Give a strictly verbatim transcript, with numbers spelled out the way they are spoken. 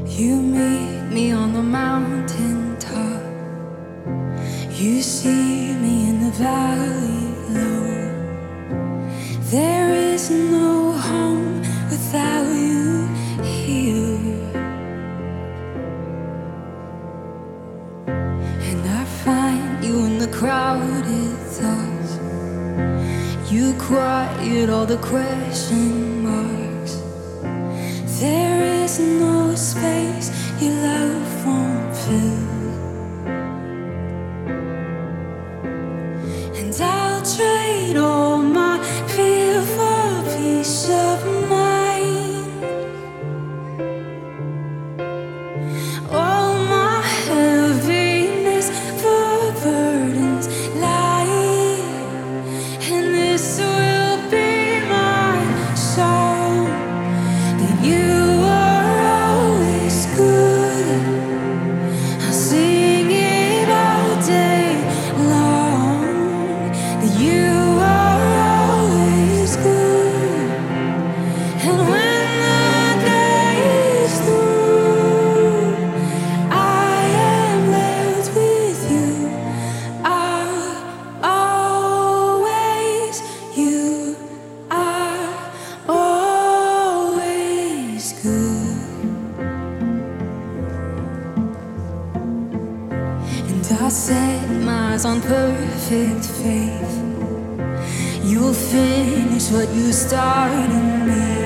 You meet me on the mountain top. You see me in the valley low. There is no home without you here. And I find you in the crowded thoughts. You quiet all the question marks. There is no space your love won't fill. And I'll trade all my fear for peace of mind. All my heaviness for burdens light. And this will be my song, that you are always good. I'll sing it all day long, that you are always good. And when the day is through, I am left with you. I'll always, you are always good. And I set my eyes on perfect faith. You'll finish what you started in me.